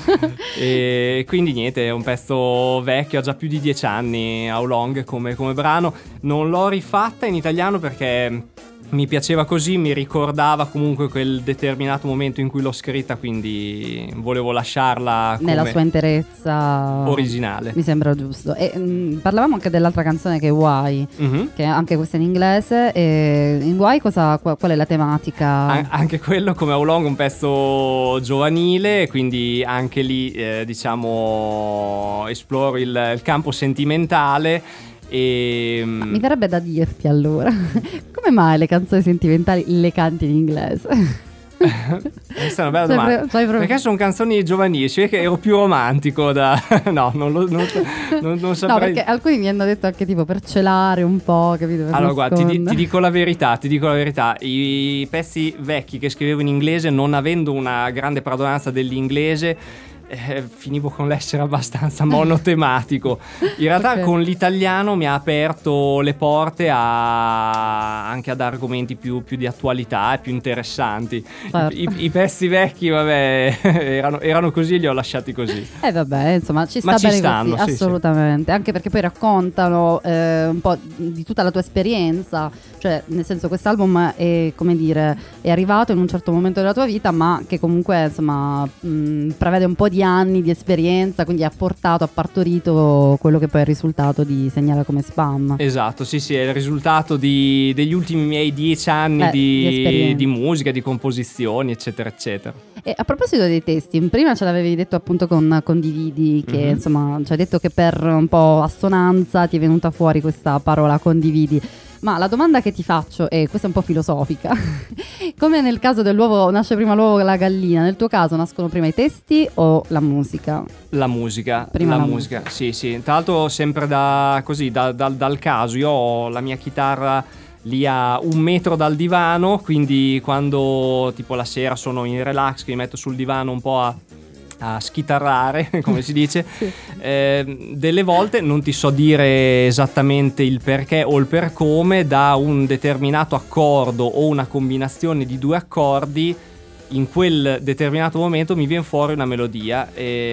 E quindi niente, è un pezzo vecchio, ha già più di dieci anni, How Long come, come brano. Non l'ho rifatta in italiano perché mi piaceva così, mi ricordava comunque quel determinato momento in cui l'ho scritta, quindi volevo lasciarla come nella sua interezza originale. Mi sembra giusto. E mh, parlavamo anche dell'altra canzone che è Why, mm-hmm. che anche questa in inglese. E in Why cosa, qual è la tematica? An- anche quello come How Long, un pezzo giovanile, quindi anche lì eh, diciamo esploro il, il campo sentimentale. E... mi verrebbe da dirti allora, come mai le canzoni sentimentali le canti in inglese? Questa è una bella Cioè, domanda. pre- cioè, pre- Perché sono canzoni giovanissime che ero più romantico da... no, non lo non, non, non saprei. No, perché alcuni mi hanno detto anche tipo per celare un po', capito? Per Allora, guarda, ti, di- nascondere. ti dico la verità, ti dico la verità. I pezzi vecchi che scrivevo in inglese, non avendo una grande padronanza dell'inglese, eh, finivo con l'essere abbastanza monotematico. In realtà Ok. con l'italiano mi ha aperto le porte a... anche ad argomenti più, più di attualità e più interessanti. Certo. I, i- i pezzi vecchi, vabbè, erano, erano così e li ho lasciati così. Eh vabbè, insomma, ci sta Ma ci bene stanno, così, sì, sì. assolutamente. Anche perché poi raccontano eh, un po' di tutta la tua esperienza. Cioè, nel senso, quest'album è, come dire, è arrivato in un certo momento della tua vita, ma che comunque, insomma, mh, prevede un po' di anni di esperienza, quindi ha portato, ha partorito quello che poi è il risultato di Segnala come spam. Esatto, sì, sì, è il risultato di, degli ultimi miei dieci anni Eh, di di, esperienza. di musica, di composizioni, eccetera, eccetera. E a proposito dei testi, prima ce l'avevi detto appunto con Condividi, che Mhm. insomma ci hai detto che per un po' assonanza ti è venuta fuori questa parola condividi. Ma la domanda che ti faccio è, questa è un po' filosofica, come nel caso dell'uovo nasce prima l'uovo che la gallina, nel tuo caso nascono prima i testi o la musica? La musica, Prima la, la musica, sì, sì. Tra l'altro sempre da così, da- dal- dal caso, io ho la mia chitarra lì a un metro dal divano, quindi quando tipo la sera sono in relax, che mi metto sul divano un po' a, a schitarrare, come si dice, Sì. eh, delle volte non ti so dire esattamente il perché o il per come, da un determinato accordo o una combinazione di due accordi in quel determinato momento mi viene fuori una melodia,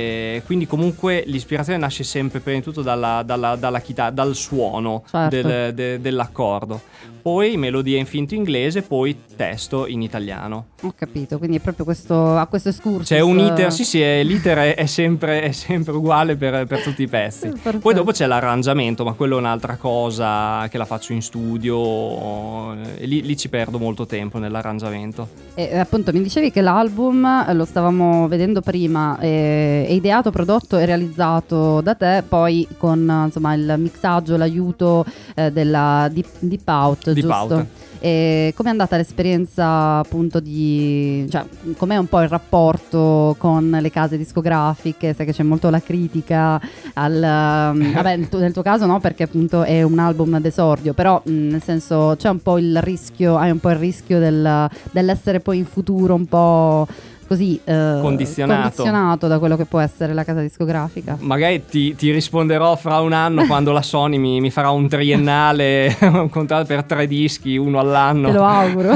e quindi comunque l'ispirazione nasce sempre prima di tutto dalla, dalla, dalla chitarra, dal suono Certo. del- de- dell'accordo, poi melodia in finto inglese, poi testo in italiano. Ho capito, quindi è proprio questo, a questo excursus. C'è un iter, sì sì, è- l'iter è, è sempre, è sempre uguale per, per tutti i pezzi. Perfetto. Poi dopo c'è l'arrangiamento, ma quello è un'altra cosa che la faccio in studio, e lì, lì ci perdo molto tempo nell'arrangiamento. E appunto mi dicevi che l'album, eh, lo stavamo vedendo prima, è, è ideato, prodotto e realizzato da te, poi con eh, insomma il mixaggio, l'aiuto eh, della Deep, Deep Out, Deep giusto? Out. E com'è andata l'esperienza appunto di, cioè com'è un po' il rapporto con le case discografiche? Sai che c'è molto la critica al, um, vabbè nel tuo, nel tuo caso no, perché appunto è un album d'esordio, però mh, nel senso c'è un po' il rischio, hai un po' il rischio del, dell'essere poi in futuro un po' così eh, Condizionato. condizionato da quello che può essere la casa discografica. Magari ti, ti risponderò fra un anno quando la Sony mi, mi farà un triennale, un contratto per tre dischi, uno all'anno. Te lo auguro.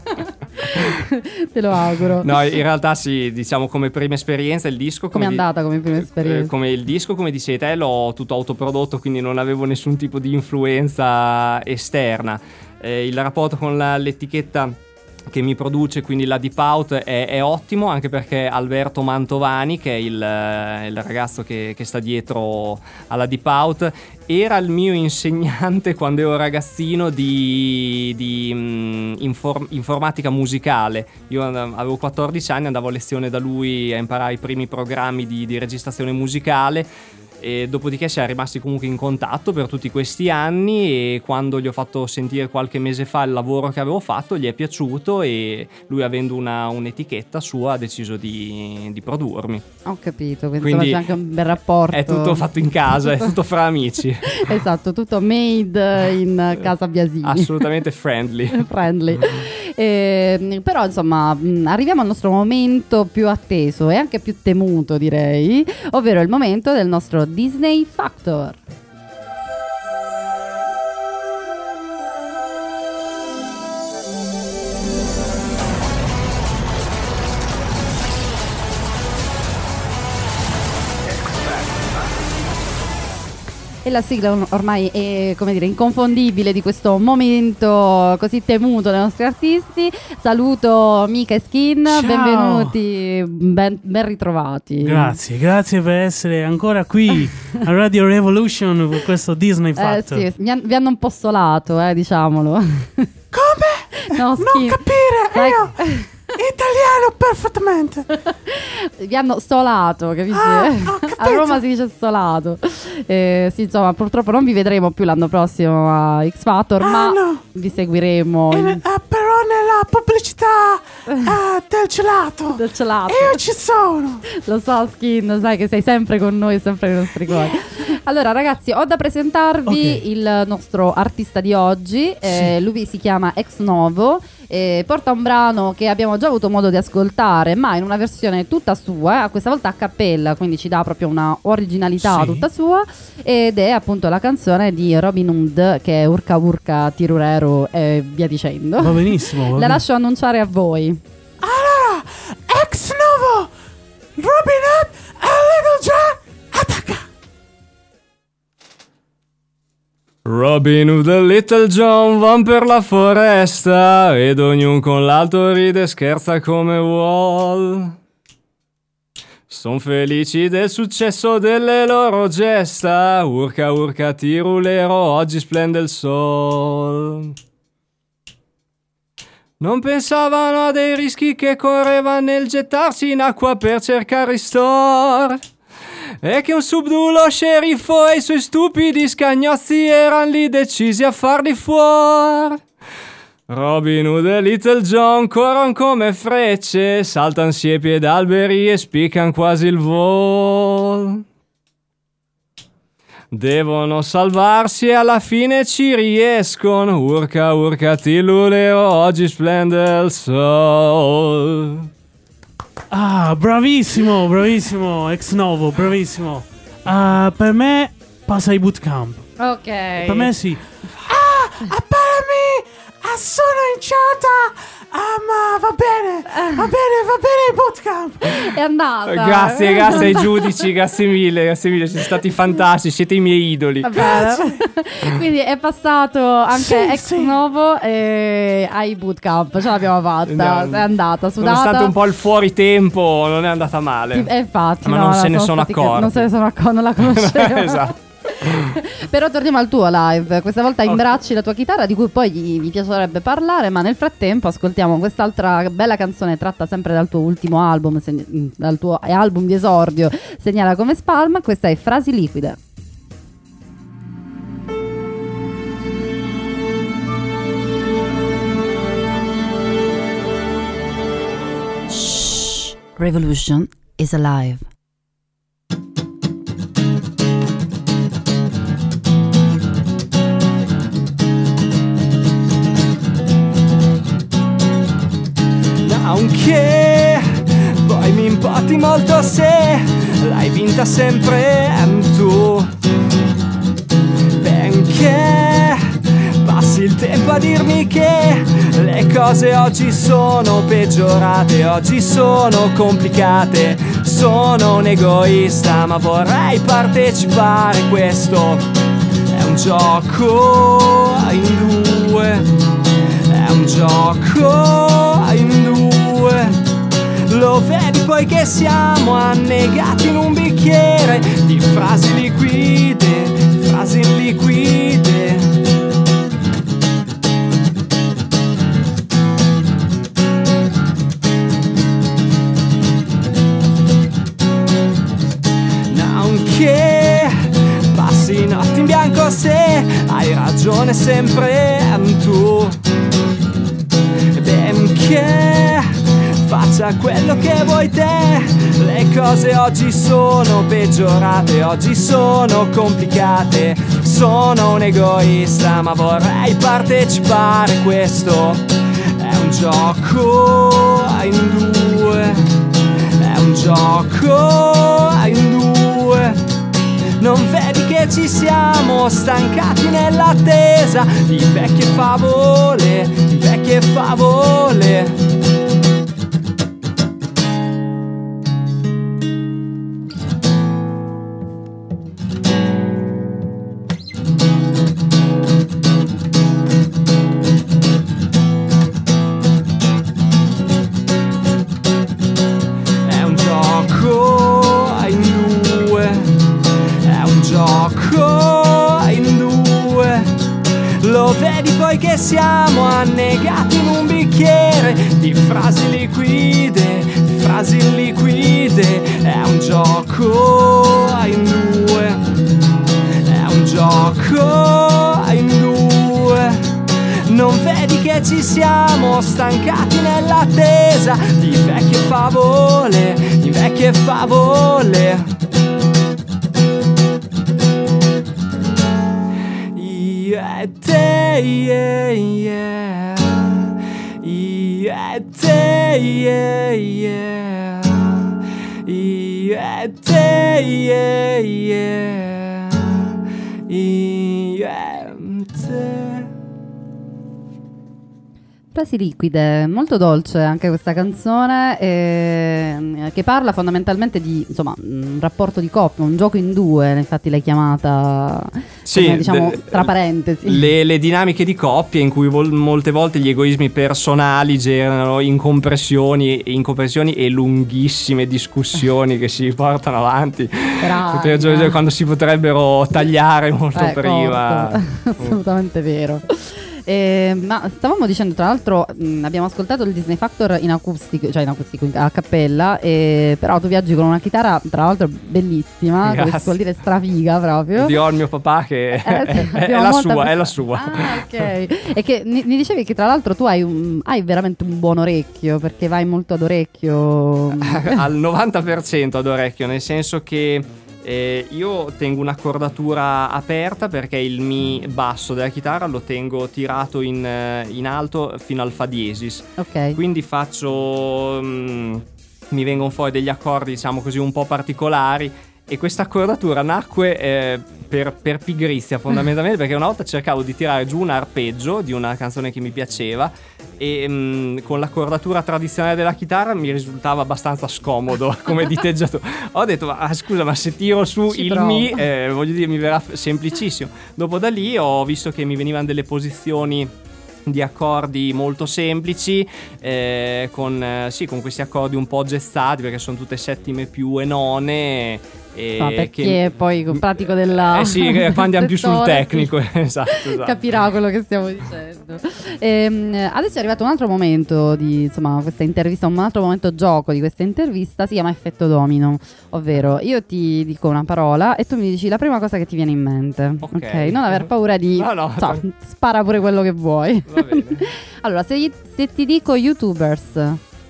Te lo auguro. No, in realtà sì, diciamo come prima esperienza il disco... Com'è di- andata come prima eh, esperienza? come il disco, come dicevi te, l'ho tutto autoprodotto, quindi non avevo nessun tipo di influenza esterna. Eh, il rapporto con la- l'etichetta che mi produce, quindi la Deep Out, è, è ottimo, anche perché Alberto Mantovani, che è il, eh, il ragazzo che, che sta dietro alla Deep Out, era il mio insegnante quando ero ragazzino di, di mh, inform- informatica musicale. Io and- avevo quattordici anni, andavo a lezione da lui a imparare i primi programmi di, di registrazione musicale, e dopodiché siamo rimasti comunque in contatto per tutti questi anni, e quando gli ho fatto sentire qualche mese fa il lavoro che avevo fatto gli è piaciuto, e lui, avendo una, un'etichetta sua, ha deciso di, di produrmi. Ho capito, quindi, Quindi insomma c'è anche un bel rapporto. È tutto fatto in casa, è tutto fra amici. Esatto, tutto made in casa Biasini. Assolutamente friendly. Friendly. Eh, però insomma mh, arriviamo al nostro momento più atteso e anche più temuto, direi, ovvero il momento del nostro Disney Factor. E la sigla or- ormai è, come dire, inconfondibile di questo momento così temuto dai nostri artisti. Saluto Mika e Skin, Ciao. benvenuti, ben, ben ritrovati. Grazie, grazie per essere ancora qui a Radio Revolution per questo Disney Eh Factor. sì, mi han- vi hanno un po' solato, eh, diciamolo. Come? No, Non Skin. capire, Sai- io italiano perfettamente. Vi hanno stolato, capisci? Ah, ho capito. A Roma si dice stolato. Eh, sì, insomma, purtroppo non vi vedremo più l'anno prossimo a X Factor, Ah, ma no. vi seguiremo Eh, in- eh, però nella pubblicità eh, del gelato. del gelato. Io ci sono. Lo so, Skin, sai che sei sempre con noi, sempre nei nostri cuori. Allora, ragazzi, ho da presentarvi Ok. il nostro artista di oggi. Eh, lui si chiama Ex Novo. Eh, porta un brano che abbiamo già avuto modo di ascoltare, ma in una versione tutta sua, eh, questa volta a cappella, quindi ci dà proprio una originalità Sì. tutta sua. Ed è appunto la canzone di Robin Hood, che è Urca Urca Tirurero e via dicendo. Va benissimo. Va La ben- lascio annunciare a voi. Allora, Ex Novo, Robin Hood e Little John, attacca. Robin Hood e Little John van per la foresta ed ognuno con l'altro ride e scherza come vuol. Son felici del successo delle loro gesta. Urca urca tirulero, oggi splende il sol. Non pensavano a dei rischi che correva nel gettarsi in acqua per cercare ristoro. E che un subdulo sceriffo e i suoi stupidi scagnozzi eran lì decisi a farli fuori. Robin Hood e Little John corrono come frecce, saltan siepi ed alberi e spiccan quasi il vol. Devono salvarsi e alla fine ci riescono. Urca urca tiluleo, oggi splende il sol. Ah, bravissimo, bravissimo, Ex Novo, bravissimo. Ah, per me passa ai bootcamp. Ok. Per me sì. Ah, apparami! Ah, sono inciata! Ah, ma va bene! Va bene, va bene il bootcamp! È andata. Grazie, grazie ai giudici, grazie mille, grazie mille, siete stati fantastici, siete i miei idoli. Va bene. Quindi è passato anche Sì, Ex sì. Novo e ai bootcamp. Ce l'abbiamo fatta. No. È andata, sudata. Nonostante un po' il fuori tempo, non è andata male. E infatti, Ma no, non no, se ne sono stati che- accorti. Non se ne sono accorti, non la conoscevo. Esatto. Però torniamo al tuo live. Questa volta Ok. imbracci la tua chitarra, di cui poi gli- mi piacerebbe parlare, ma nel frattempo ascoltiamo quest'altra bella canzone tratta sempre dal tuo ultimo album, segn- dal tuo album di esordio, Segnala come spalma. Questa è Frasi liquide. Shh, Revolution is alive. Anche poi mi importi molto se l'hai vinta sempre tu. Benché passi il tempo a dirmi che le cose oggi sono peggiorate, oggi sono complicate. Sono un egoista ma vorrei partecipare, questo è un gioco in due, è un gioco in due. Lo vedi poi che siamo annegati in un bicchiere di frasi liquide, frasi liquide. Nonché passi notti in bianco se hai ragione sempre tu. Benché faccia quello che vuoi te, le cose oggi sono peggiorate, oggi sono complicate. Sono un egoista ma vorrei partecipare, questo è un gioco in due, è un gioco in due. Non vedi che ci siamo stancati nell'attesa di vecchie favole, di vecchie favole. È un gioco in due, è un gioco in due. Lo vedi poi che siamo annegati in un bicchiere di frasi liquide, di frasi liquide. È un gioco in due, è un gioco in due. Non vedi che ci siamo stancati nell'attesa di vecchie favole, di vecchie favole. Io e te, yeah, yeah. Io e te, yeah, yeah. Io e te, yeah, yeah. Io e te. Frasi liquide, molto dolce anche questa canzone, eh, che parla fondamentalmente di, insomma, un rapporto di coppia, un gioco in due, infatti l'hai chiamata, sì, come, diciamo, de- tra parentesi. Le, le dinamiche di coppia in cui vol- molte volte gli egoismi personali generano incompressioni, incompressioni e lunghissime discussioni che si portano avanti per giorni, quando si potrebbero tagliare molto eh, prima. Assolutamente vero. Eh, ma stavamo dicendo, tra l'altro, mh, abbiamo ascoltato il Disney Factor in acustico, cioè in acustico a cappella, eh, però tu viaggi con una chitarra, tra l'altro, bellissima, come si vuol dire, strafiga proprio. Dio, il mio papà che eh, sì, è, è la sua, per... è la sua. Ah, ok. E che mi dicevi che tra l'altro tu hai, un, hai veramente un buon orecchio, perché vai molto ad orecchio. Al novanta per cento ad orecchio, nel senso che Eh, io tengo un'accordatura aperta perché il mi basso della chitarra lo tengo tirato in, in alto fino al fa diesis. Ok. Quindi faccio mh, mi vengono fuori degli accordi, diciamo così, un po' particolari. E questa accordatura nacque eh, per, per pigrizia, fondamentalmente, perché una volta cercavo di tirare giù un arpeggio di una canzone che mi piaceva e mh, con l'accordatura tradizionale della chitarra mi risultava abbastanza scomodo come diteggiatore. Ho detto, ma scusa, ma se tiro su Ci il provo. mi, eh, voglio dire, mi verrà semplicissimo. Dopo da lì ho visto che mi venivano delle posizioni di accordi molto semplici, eh, con, eh, sì, con questi accordi un po' gestati, perché sono tutte settime più e none. E No, perché che... poi con pratico della eh sì, quando andiamo più sul settore, tecnico, sì. esatto, esatto. Capirà quello che stiamo dicendo. Ehm, adesso è arrivato un altro momento di, insomma, questa intervista, un altro momento gioco di questa intervista, si chiama effetto domino, ovvero io ti dico una parola e tu mi dici la prima cosa che ti viene in mente. Ok. Ok, non aver paura di No, no, so, tran- spara pure quello che vuoi. Va bene. Allora, se, se ti dico YouTubers,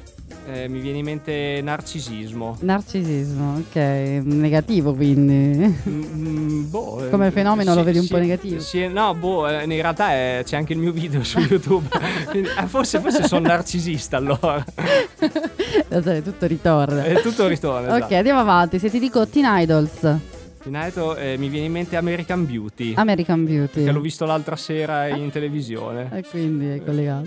Eh, mi viene in mente narcisismo. narcisismo, ok, negativo quindi. Mm, boh, eh, Come fenomeno sì, lo vedi un sì, po' negativo? Sì, no, boh, eh, in realtà è- c'è anche il mio video su YouTube. Quindi, eh, forse, forse sono narcisista allora. Adesso tutto ritorna. È tutto ritorno. Ok, andiamo avanti. Se ti dico Teen Idols, In alto, eh, mi viene in mente American Beauty. American Beauty. Che l'ho visto l'altra sera in televisione. E quindi è collegato.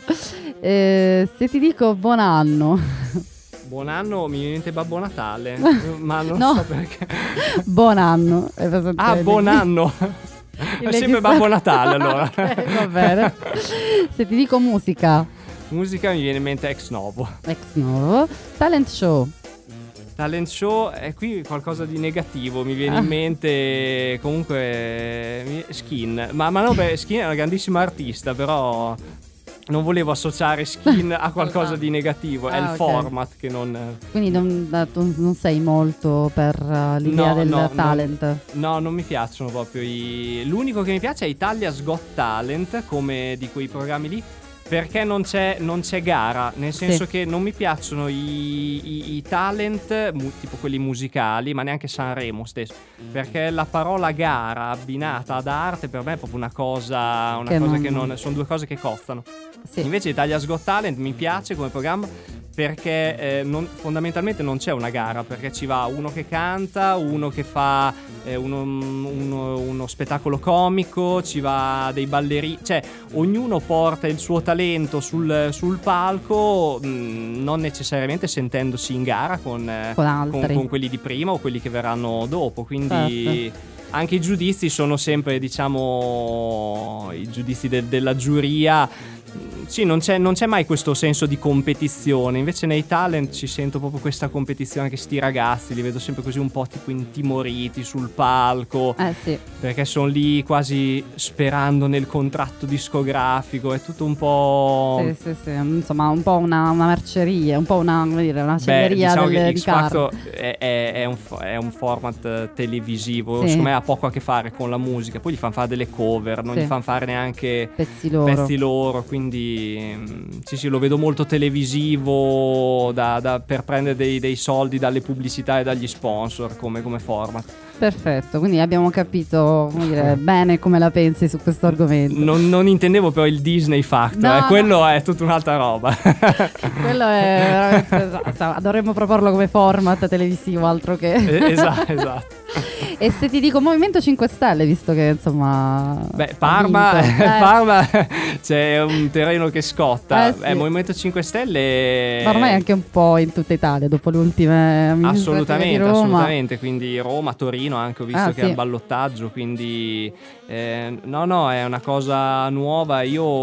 Eh, se ti dico buon anno, Buon anno, mi viene in mente Babbo Natale. Ma non No. so perché. buon anno. È presente Ah, lì? buon anno. Il È sempre regista- Babbo Natale allora. Ok, va bene. Se ti dico musica, Musica mi viene in mente Ex Novo. ex novo. Talent show, Talent show è qui qualcosa di negativo, mi viene Ah. in mente comunque mi- Skin, ma, ma no, beh, Skin è una grandissima artista, però non volevo associare Skin a qualcosa di negativo, è Ah, il ok. format che non... quindi non, eh, tu non sei molto per uh, l'idea No, del no, talent. No, non mi piacciono proprio i... L'unico che mi piace è Italia's Got Talent, come di quei programmi lì, perché non c'è, non c'è gara, nel senso Sì. che non mi piacciono i, i- i talent, mu- tipo quelli musicali, ma neanche Sanremo stesso, perché la parola gara abbinata ad arte per me è proprio una cosa, una Che cosa non- che non... sono due cose che cozzano. Sì. Invece Italia's Got Talent mi piace come programma perché eh, non- fondamentalmente non c'è una gara, perché ci va uno che canta, uno che fa eh, uno, uno- uno spettacolo comico, ci va dei ballerini, cioè ognuno porta il suo talento sul, sul palco, mh, non necessariamente sentendosi in gara con, eh, Con con, altri. con quelli di prima o quelli che verranno dopo, quindi... Certo. Anche i giudizi sono sempre, diciamo, i giudizi del- della giuria. sì, non c'è, non c'è mai questo senso di competizione. Invece nei talent ci sento proprio questa competizione, che sti ragazzi li vedo sempre così un po' tipo intimoriti sul palco, Eh sì. perché sono lì quasi sperando nel contratto discografico. È tutto un po'... Sì, sì, sì, insomma un po' una, una merceria, un po' una, come dire, una Beh, celleria diciamo del, che di X carta. Factor è, è, è, un, fo- è un format televisivo, Sì. secondo me ha poco a che fare con la musica. Poi gli fanno fare delle cover, non Sì. gli fanno fare neanche Pezzi loro. pezzi loro, quindi mm, sì sì, lo vedo molto televisivo da, da- per prendere dei, dei soldi dalle pubblicità e dagli sponsor come, come format. Perfetto, quindi abbiamo capito, come dire, bene come la pensi su questo argomento. Non, non intendevo però il Disney Factor, No, eh, no. quello è tutta un'altra roba. Quello è veramente, sa- dovremmo proporlo come format televisivo, altro che. Eh, esatto, esatto. E se ti dico Movimento cinque Stelle, visto che insomma. Beh, ha Parma, vinto. Eh, Parma c'è un terreno che scotta. Eh, sì. Eh, Movimento cinque Stelle. Ma ormai anche un po' in tutta Italia, dopo le ultime amministrative Assolutamente, di Roma. assolutamente. Quindi Roma, Torino anche ho visto Ah, che sì. è al ballottaggio. Quindi eh, no, no, è una cosa nuova.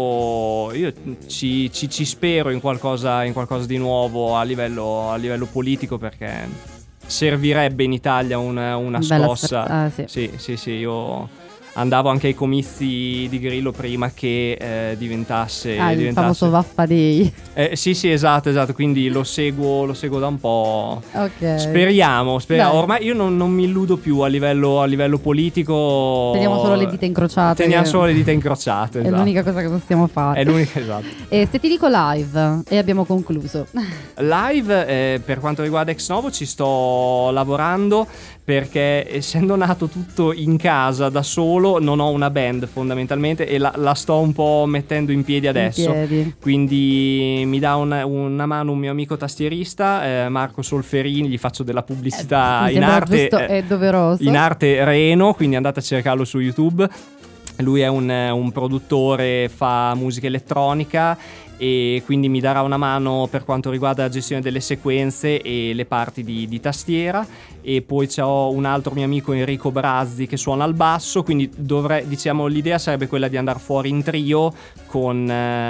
Io, io ci, ci- ci spero in qualcosa, in qualcosa di nuovo a livello, a livello politico, perché servirebbe in Italia una, una Bella scossa. sfer- ah, sì. Sì, sì, sì, io andavo anche ai comizi di Grillo prima che eh, diventasse, Ah, il diventasse... famoso Vaffa Day. Eh, sì, sì, esatto, esatto, quindi lo seguo, lo seguo da un po'. Ok. Speriamo, speriamo. Dai. Ormai io non, non mi illudo più a livello, a livello politico. Teniamo solo le dita incrociate. Teniamo che- solo le dita incrociate. È Esatto. l'unica cosa che possiamo fare. È l'unica, esatto. E se ti dico live, e abbiamo concluso. Live, eh, per quanto riguarda Ex Novo, ci sto lavorando, perché essendo nato tutto in casa da solo, non ho una band fondamentalmente, e la, la sto un po' mettendo in piedi adesso. In piedi. Quindi mi dà una, una mano un mio amico tastierista, eh, Marco Solferini, gli faccio della pubblicità Mi in sembra arte, giusto eh, e doveroso. in arte Reno, quindi andate a cercarlo su YouTube. Lui è un, un produttore, fa musica elettronica, e quindi mi darà una mano per quanto riguarda la gestione delle sequenze e le parti di, di tastiera. E poi c'ho un altro mio amico, Enrico Brazzi, che suona al basso, quindi dovrei, diciamo, l'idea sarebbe quella di andare fuori in trio con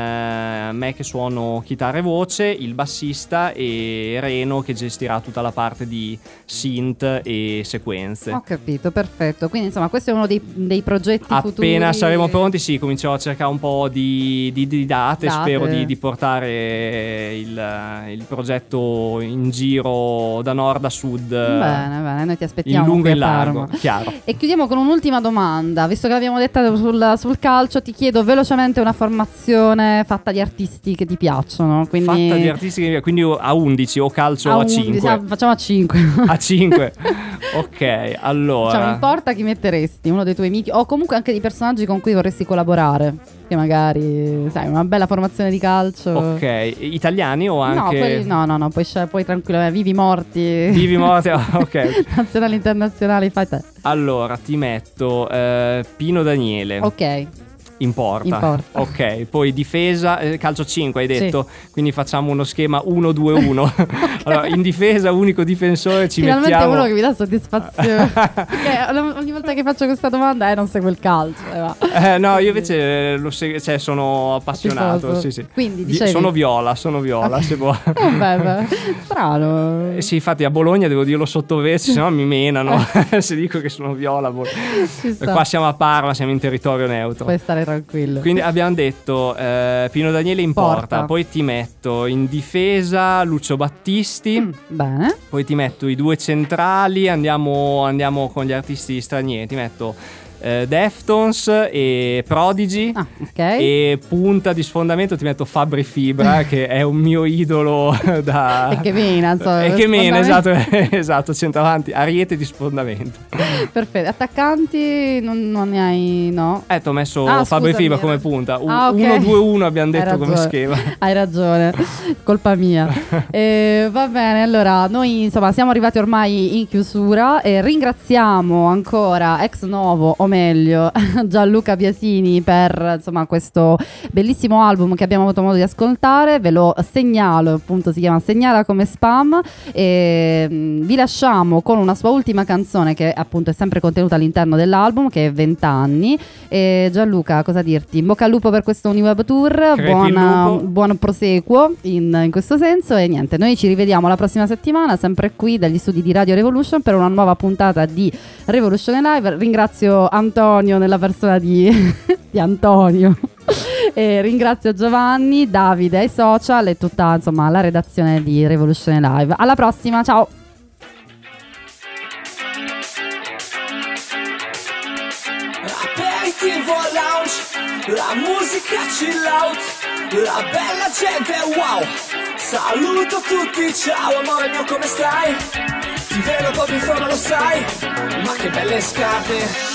eh, me che suono chitarra e voce, il bassista, e Reno che gestirà tutta la parte di synth e sequenze. Ho capito, perfetto. Quindi insomma questo è uno dei, dei progetti futuri. Appena saremo pronti, sì, comincerò a cercare un po' di, di, di date. Date. Spero di, di portare il, il progetto in giro da nord a sud. Bene, bene, noi ti aspettiamo in lungo qui e a in largo, Parma. chiaro. E chiudiamo con un'ultima domanda. Visto che l'abbiamo detta sul, sul calcio, ti chiedo velocemente una formazione fatta di artisti che ti piacciono. Quindi Fatta di artisti, che- quindi a undici o calcio a, undici, cinque. ah, facciamo a cinque. A cinque. Ok, allora. Cioè, non importa chi metteresti, uno dei tuoi amici, o comunque anche di personaggi con cui vorresti collaborare. Che magari, sai, una bella formazione di calcio. Ok, italiani o anche No, quelli- no, no, no, puoi, scel- puoi tranquillamente, vivi morti. vivi morti? Ah, ok. Nazionali, internazionali, fai te. Allora ti metto eh, Pino Daniele. Ok. In porta. In porta. Ok, poi difesa, eh, calcio cinque hai detto, quindi facciamo uno schema uno due uno. Allora, in difesa, unico difensore, ci Finalmente mettiamo... uno che mi dà soddisfazione. Perché ogni volta che faccio questa domanda, eh, non seguo il calcio. eh, va. Eh, no, io invece lo seg- cioè, sono appassionato. Tifoso. Sì, sì. Quindi, Vi- dicevi- sono viola, sono viola, se vuoi. Vabbè, beh, strano. Eh sì, infatti a Bologna devo dirlo sottoverso, se no mi menano se dico che sono viola. boh. Ci sta. Qua siamo a Parma, siamo in territorio neutro. Puoi stare tranquillo. Quindi abbiamo detto eh, Pino Daniele in porta. Porta. Poi ti metto in difesa Lucio Battisti, Mm, bene. poi ti metto i due centrali, andiamo, andiamo con gli artisti stranieri, ti metto eh, Deftones e Prodigy. Ah, ok. E punta di sfondamento ti metto Fabri Fibra, che è un mio idolo da... E che mena, insomma, E che mena, esatto, sfondamento. esatto, centravanti, ariete di sfondamento. Perfetto. Attaccanti non, non ne hai, no? Eh, ti ho messo Ah, Fabri scusami, Fibra era- come punta. U- Ah, ok. uno due uno abbiamo Hai detto come ragione. schema. Hai ragione, colpa mia. Eh, va bene, allora noi insomma siamo arrivati ormai in chiusura e ringraziamo ancora Ex Novo, o meglio Gianluca Biasini per insomma questo bellissimo album che abbiamo avuto modo di ascoltare. Ve lo segnalo, appunto si chiama Segnala come spam, e mh, vi lasciamo con una sua ultima canzone che appunto è sempre contenuta all'interno dell'album, che è vent'anni. E Gianluca, cosa dirti? In bocca al lupo per questo Uniweb Tour, buona, buon proseguo in, in questo senso, e niente, noi ci rivediamo la prossima settimana sempre qui dagli studi di Radio Revolution per una nuova puntata di Revolution Live. Ringrazio Antonio nella persona di, di Antonio e ringrazio Giovanni, Davide ai social e tutta insomma la redazione di Revolution Live. Alla prossima, ciao. Aperitivo lounge, la musica chill out, la bella gente wow. Saluto tutti, ciao amore mio, come stai? Ti vedo proprio in forma, lo sai, ma che belle scarpe.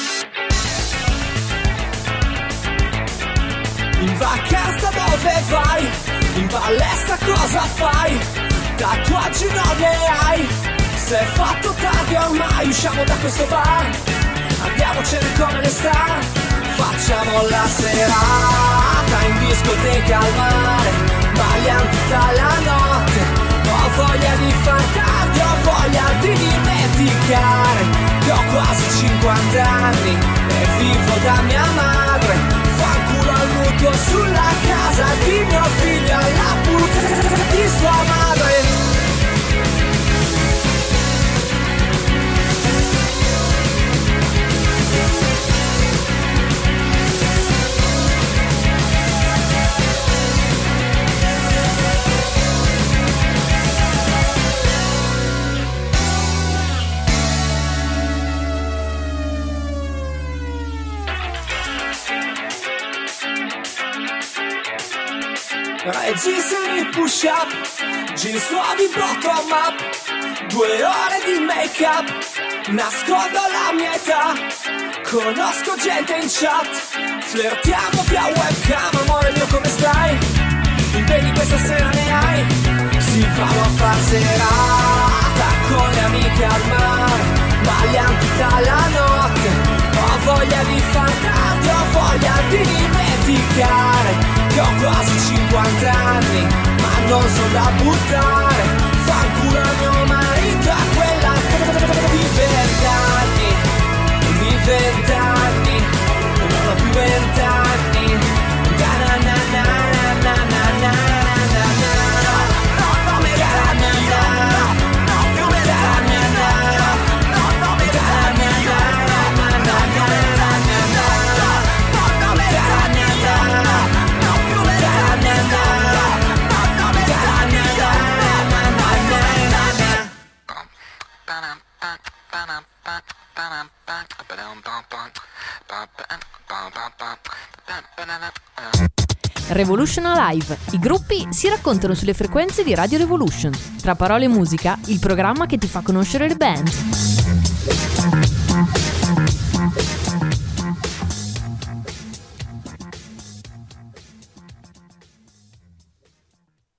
In vacanza dove vai? In palestra cosa fai? Tatuaggi non ne hai? Sei fatto tardi ormai, usciamo da questo bar, andiamocene come le star. Facciamo la serata in discoteca al mare, balliamo tutta la notte. Ho voglia di far tardi, ho voglia di dimenticare che ho quasi cinquanta anni e vivo da mia madre. Fanculo al mutuo sulla casa di mio figlio, alla puttana di sua madre. Registri push up, jeans nuovi bottom up, due ore di make up, nascondo la mia età, conosco gente in chat, flirtiamo via webcam, amore mio come stai? Impegni questa sera ne hai? Si fanno a far serata con le amiche al mare, balliamo tutta la notte, ho voglia di far tardi, ho voglia di dimenticare che ho quasi cinquanta anni, ma non sono da buttare. Fanculo mio marito a quella di vent'anni, di vent'anni, non ho più vent'anni. Na na na na na na na na na na. No, no me da na na. No, no me da na na. No, no me da na na na na na na na. No, no me da na na. Revolution Live. I gruppi si raccontano sulle frequenze di Radio Revolution. Tra parole e musica, il programma che ti fa conoscere le band.